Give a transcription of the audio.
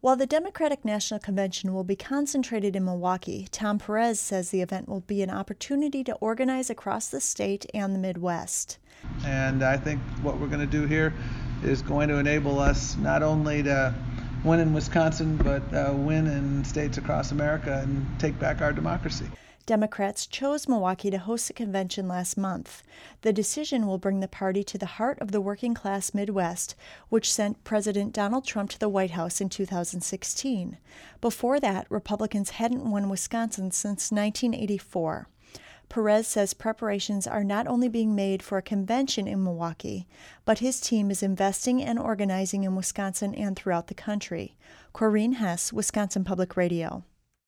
While the Democratic National Convention will be concentrated in Milwaukee, Tom Perez says the event will be an opportunity to organize across the state and the Midwest. And I think what we're going to do here is going to enable us not only to win in Wisconsin, but win in states across America and take back our democracy. Democrats chose Milwaukee to host the convention last month. The decision will bring the party to the heart of the working-class Midwest, which sent President Donald Trump to the White House in 2016. Before that, Republicans hadn't won Wisconsin since 1984. Perez says preparations are not only being made for a convention in Milwaukee, but his team is investing and organizing in Wisconsin and throughout the country. Corrine Hess, Wisconsin Public Radio.